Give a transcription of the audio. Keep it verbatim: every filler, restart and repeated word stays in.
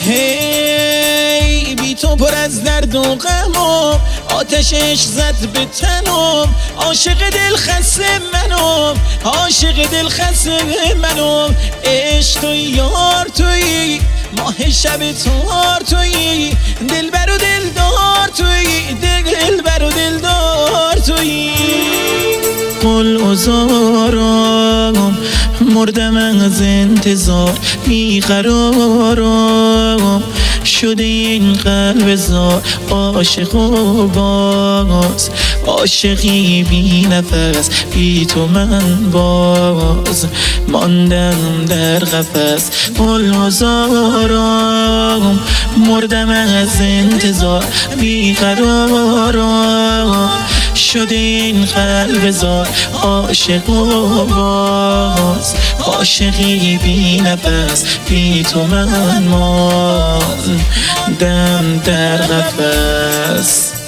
هی بی تو پر از درد و غمم، آتشش زد به تنم، عاشق دل خسته منم، عاشق دل خسته منم. عشق توی یار توی، ماه شب تار توی، دلبر و دلدار توی، دلبر و دلدار توی. قل ازارم مردم از انتظار، بیقرارم شده این قلب زار، عاشق و باز عاشقی بی نفس، بی تو من باز ماندم در قفس. قل ازارم مردم از انتظار، بیقرارم شده این قلب زار، عاشق و باز عاشقی بی نفس، بی تو من ماندم در قفس.